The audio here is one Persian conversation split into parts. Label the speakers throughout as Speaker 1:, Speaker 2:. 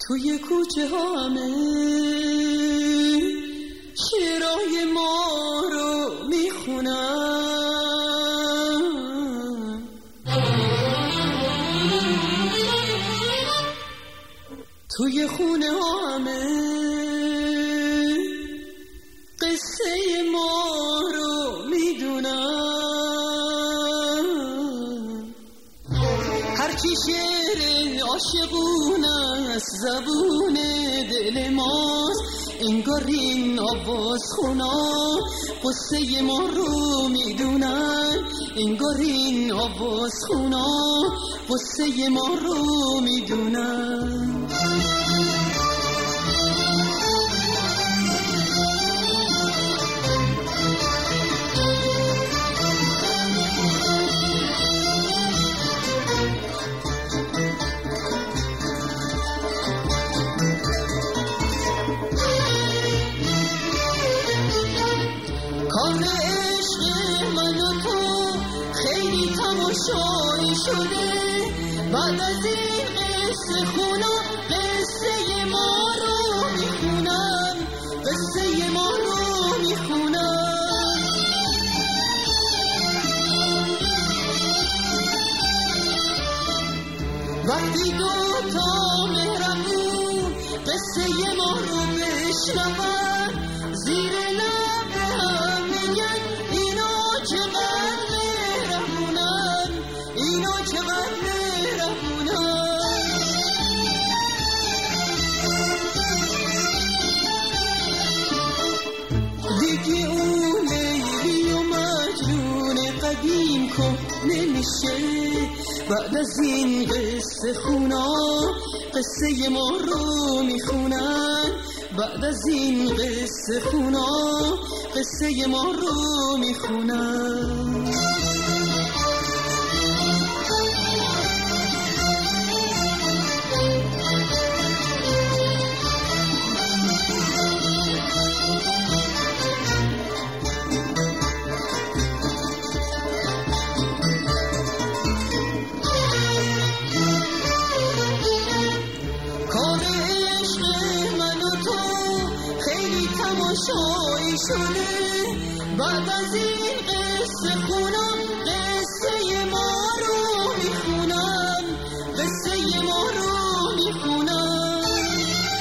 Speaker 1: توی کوچه ها همه شعرهای ما رو میخونن، توی خونه ها همه قصه ما رو میدونن. هرچی شعر عاشقونه از زبون دل ماست، انگار این آواز خونا قصه ما رو میدونن، انگار این آواز خونا قصه ما رو میدونن. کار عشق من و تو خیلی تماشایی شده، بعد از این قصه خونا قصه ما رو میخونن، قصه ما رو میخونن. وقتی دوتا مهربون قصه ما رو بشنون، زیر لب هم میگن اینا چقدر مهربونن، اینا چقدر مهربونن. دیگه اون لیلی و مجنون قدیم کهنه نمیشه، بعد از این قصه خونا قصه ما رو میخونن، بعد از این قصه خونا قصه ما رو میخونن. تماشایی شده، بعد از این قصه خونا قصه ما رو میخونن، قصه ما رو میخونن.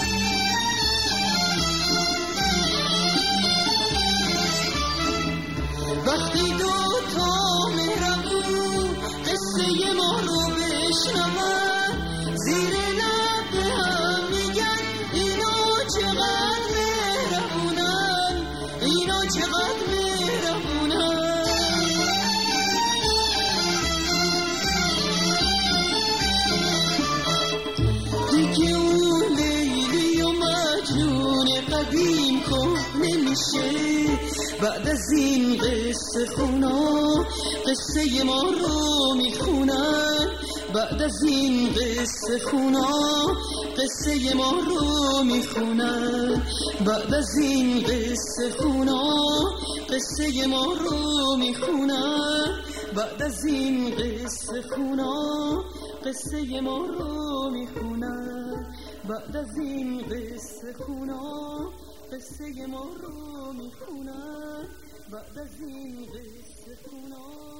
Speaker 1: وقتی دوتا مهربون قصه ما رو بشنون، زیر لب هم میگن اینا چقدر مهربونن، اینا چقدر مهربونن. دیگه اون لیلی و مجنون قدیم کهنه نمیشه، بعد از این قصه خونا قصه ما رو میخونن، بعد از این قصه خونا قصه ما رو میخونن، بعد از این قصه خونا قصه ما رو میخونن، بعد از این قصه خونا قصه ما رو میخونن، بعد از این قصه خونا قصه ما رو میخونن، بعد از این قصه خونا